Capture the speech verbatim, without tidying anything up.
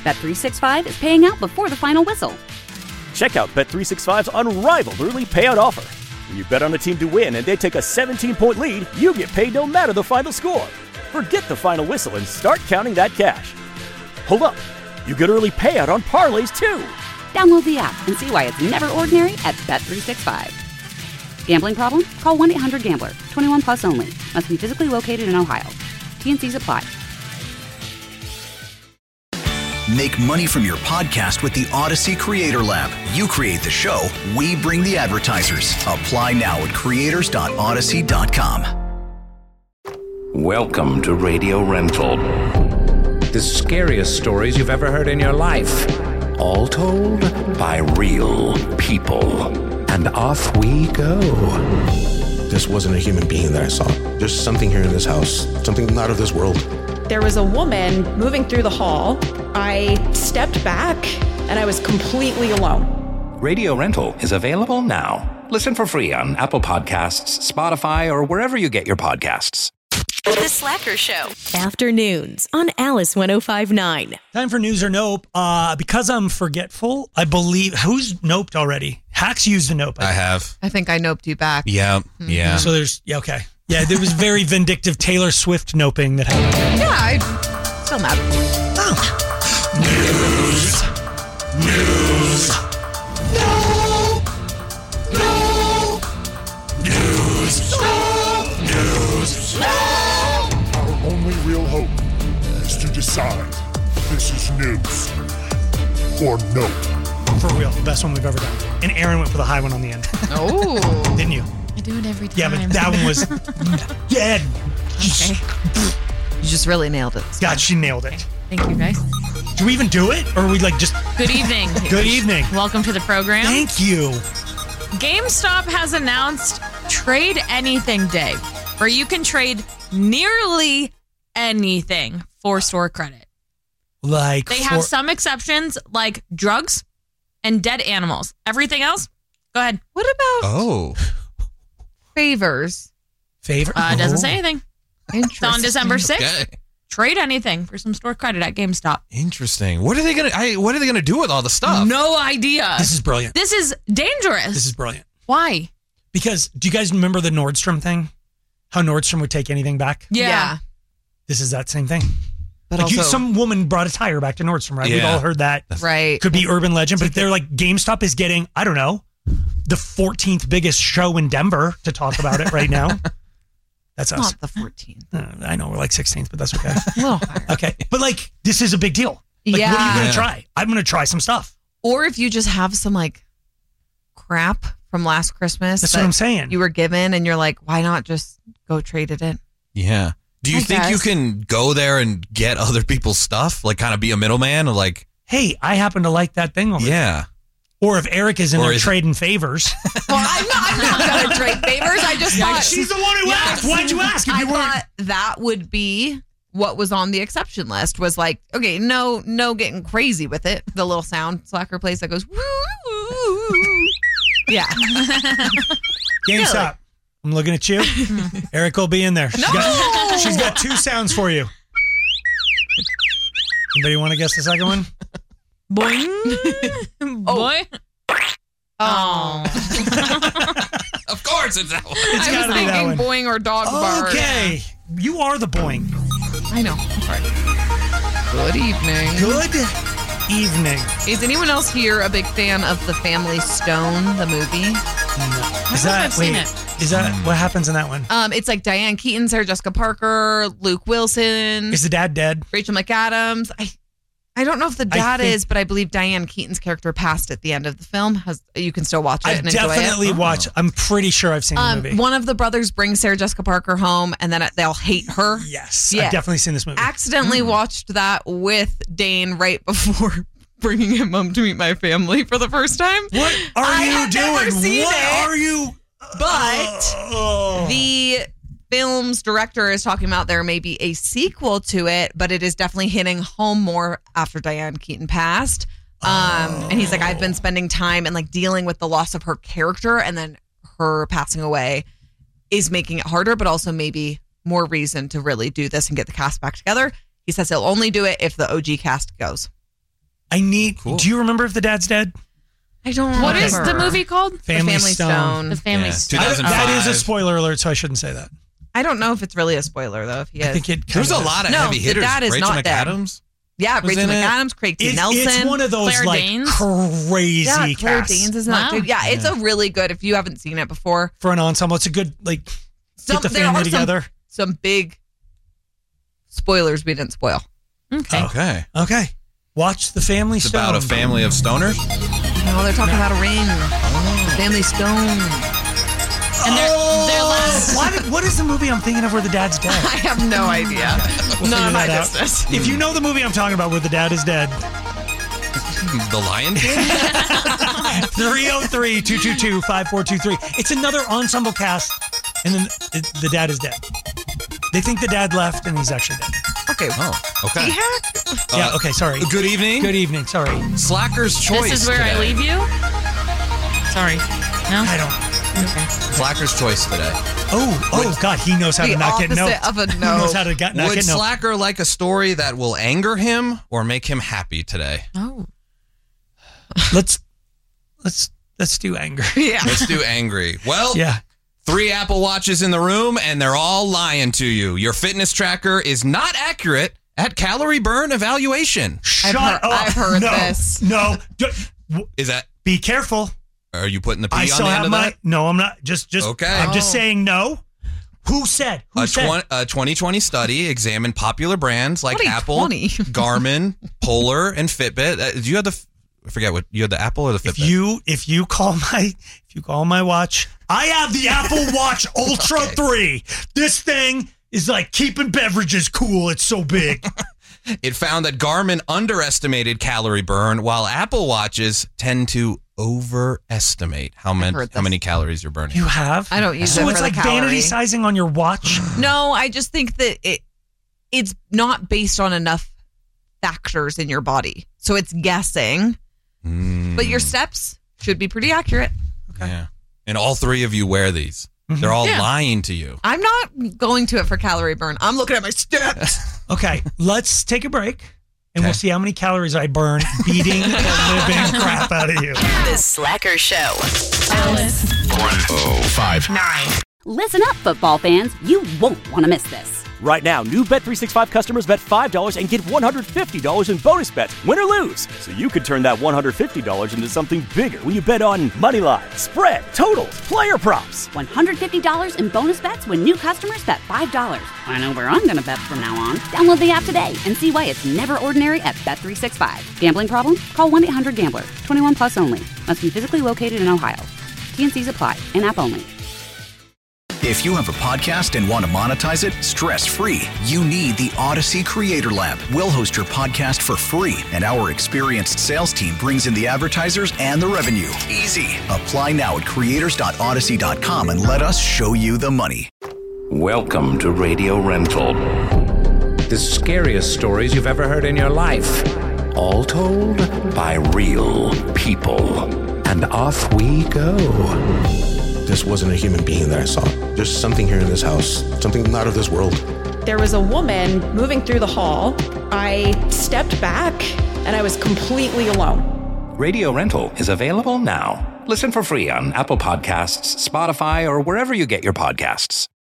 Bet three sixty-five is paying out before the final whistle. Check out Bet three sixty-five's unrivaled early payout offer. When you bet on a team to win and they take a seventeen-point lead, you get paid no matter the final score. Forget the final whistle and start counting that cash. Hold up. You get early payout on parlays, too. Download the app and see why it's never ordinary at Bet three sixty-five. Gambling problem? Call one eight hundred gambler. twenty-one plus only. Must be physically located in Ohio. T N Cs apply. Make money from your podcast with the Odyssey Creator Lab. You create the show, we bring the advertisers. Apply now at creators dot odyssey dot com. Welcome to Radio Rental. The scariest stories you've ever heard in your life. All told by real people. And off we go. This wasn't a human being that I saw. There's something here in this house, something not of this world. There was a woman moving through the hall. I stepped back and I was completely alone. Radio Rental is available now. Listen for free on Apple Podcasts, Spotify, or wherever you get your podcasts. The Slacker Show. Afternoons on Alice one oh five point nine. Time for news or nope. Uh, because I'm forgetful, I believe... Who's noped already? Hacks used a nope. I, I have. I think I noped you back. Yeah, mm-hmm. yeah. So there's... Yeah, okay. Yeah, there was very vindictive Taylor Swift noping that happened. Yeah, I'm still mad. Oh. News. News. No. No. News. No. News. No. Our only real hope is to decide this is news or no. For real, the best one we've ever done. And Aaron went for the high one on the end. Oh. Didn't you? I do it every time. Yeah, but that one was dead. Okay. You just really nailed it. God, she nailed it. Okay. Thank you, guys. Do we even do it? Or are we like just... Good evening. Good evening. Welcome to the program. Thank you. GameStop has announced Trade Anything Day, where you can trade nearly anything for store credit. Like They for... have some exceptions, like drugs and dead animals. Everything else, go ahead. What about oh favors? Favor? Uh, it doesn't oh. say anything. Interesting. It's on December sixth. Okay. Trade anything for some store credit at GameStop. Interesting. What are they gonna? I, what are they gonna do with all the stuff? No idea. This is brilliant. This is dangerous. This is brilliant. Why? Because do you guys remember the Nordstrom thing? How Nordstrom would take anything back? Yeah. yeah. This is that same thing. But like also, you, some woman brought a tire back to Nordstrom, right? Yeah. We've all heard that. Right. Could be urban legend, but they're like, GameStop is getting, I don't know, the fourteenth biggest show in Denver to talk about it right now. That's us. Not the fourteenth. Uh, I know, we're like sixteenth, but that's okay. A little higher. Okay. But like, this is a big deal. Like, yeah. what are you going to Yeah. try? I'm going to try some stuff. Or if you just have some like crap from last Christmas. That's that what I'm saying. You were given and you're like, why not just go trade it in? Yeah. Do you I think guess. you can go there and get other people's stuff? Like kind of be a middleman or like... Hey, I happen to like that thing over there. Yeah. Or if Eric is in Or there is it- trading favors. Well, I'm not, I'm not going to trade favors. I just thought. She's the one who asked. Why'd you ask if I you weren't? thought that would be what was on the exception list was like, okay, no, no getting crazy with it. The little sound Slacker plays that goes, woo, woo, woo. Yeah. GameStop. Really? I'm looking at you. Eric will be in there. She's No! got, she's got two sounds for you. Anybody want to guess the second one? Boing. Boy. Oh. Of course it's that one. It's I gotta was be that thinking one. boing or dog bark. Okay. You are the boing. I know. All right. Good evening. Good evening. Is anyone else here a big fan of The Family Stone, the movie? No. Is I that, I've seen wait, it. is that, what happens in that one? Um, it's like Diane Keaton, Sarah Jessica Parker, Luke Wilson, Is the dad dead? Rachel McAdams. I I don't know if the dad think- is, but I believe Diane Keaton's character passed at the end of the film. Has You can still watch it I've and enjoy definitely it. watched. I'm pretty sure I've seen the Um, movie. one of the brothers brings Sarah Jessica Parker home, and then they'll hate her. Yes. Yeah. I've definitely seen this movie. Accidentally Mm. watched that with Dane right before bringing him home to meet my family for the first time. What are I you have never doing? seen What it. are you? But Oh. the film's director is talking about there may be a sequel to it, but it is definitely hitting home more after Diane Keaton passed. Um, Oh. And he's like, I've been spending time and like dealing with the loss of her character, and then her passing away is making it harder, but also maybe more reason to really do this and get the cast back together. He says he'll only do it if the O G cast goes. I need. Cool. Do you remember if the dad's dead? I don't What remember. is the movie called? Family, the Family Stone. Stone. The Family Yeah, Stone. I- that is a five. spoiler alert, so I shouldn't say that. I don't know if it's really a spoiler though. If he is, I think it. There's a kinda lot of No, heavy the hitters. dad is Rachel not dead. McAdams. yeah, was Rachel in it. McAdams, Craig T. It's, Nelson. it's one of those Claire like Danes. crazy yeah, Claire casts Danes is not Wow. good. Yeah, it's a really good. If you haven't seen it before, for an ensemble. It's a good like some, get the there family are some- together. Some, big spoilers we didn't spoil. Okay. Okay. Okay, watch the Family It's Stone. about a family of stoners. No, they're talking about a ring. The Family Stone. And their, their last. What, what is the movie I'm thinking of where the dad's dead? I have no idea. We'll None figure of my that out. business. If you know the movie I'm talking about where the dad is dead, The Lion King. three oh three, two two two, five four two three. It's another ensemble cast, and then it, the dad is dead. They think the dad left, and he's actually dead. Okay. Oh, okay. Yeah. Yeah, okay, sorry. Good evening. Good evening, sorry. Slacker's Choice. This is where I today. leave you? Sorry. No? I don't. Okay. Slacker's Choice today. Oh, oh, God, he knows how The to not get no. opposite of a He no. knows how to get, not Would get no. Slacker like a story that will anger him or make him happy today? Oh. Let's, let's, let's do anger. Yeah. Let's do angry. Well, Yeah. three Apple Watches in the room, and they're all lying to you. Your fitness tracker is not accurate at calorie burn evaluation. Shut heard- up. I've heard no, this. No, d- w- Is that? be careful. Are you putting the P I on still the end have of my. that? No, I'm not. Just, just. Okay. I'm just Oh. saying no. Who said? Who A, said? twen- a twenty twenty study examined popular brands like twenty Apple, twenty. Garmin, Polar, and Fitbit. Uh, do you have the? f- I forget what you had. The Apple or the Fitbit? If you if you call my if you call my watch, I have the Apple Watch Ultra Okay. three. This thing is like keeping beverages cool. It's so big. It found that Garmin underestimated calorie burn, while Apple Watches tend to overestimate how many heard how this. many calories you're burning. You have? I don't use so it for it's the like calorie. vanity sizing on your watch. No, I just think that it it's not based on enough factors in your body. So it's guessing. Mm, But your steps should be pretty accurate. yeah. And all three of you wear these. Mm-hmm. They're all Yeah. lying to you. I'm not going to it for calorie burn. I'm looking at my steps. Okay, let's take a break and Okay. we'll see how many calories I burn beating the living crap out of you. The Slacker Show. Alice. one oh five Nine. Listen up, football fans. You won't want to miss this. Right now, new Bet three sixty-five customers bet five dollars and get one hundred fifty dollars in bonus bets, win or lose. So you could turn that one hundred fifty dollars into something bigger when you bet on money line, spread, totals, player props. one hundred fifty dollars in bonus bets when new customers bet five dollars. I know where I'm going to bet from now on. Download the app today and see why it's never ordinary at Bet three sixty-five. Gambling problem? Call one eight hundred gambler. twenty-one plus only. Must be physically located in Ohio. T N Cs apply. In app only. If you have a podcast and want to monetize it stress-free, you need the Odyssey Creator Lab. We'll host your podcast for free, and our experienced sales team brings in the advertisers and the revenue. Easy. Apply now at creators dot odyssey dot com and let us show you the money. Welcome to Radio Rental. The scariest stories you've ever heard in your life. All told by real people. And off we go. This wasn't a human being that I saw. There's something here in this house, something not of this world. There was a woman moving through the hall. I stepped back and I was completely alone. Radio Rental is available now. Listen for free on Apple Podcasts, Spotify, or wherever you get your podcasts.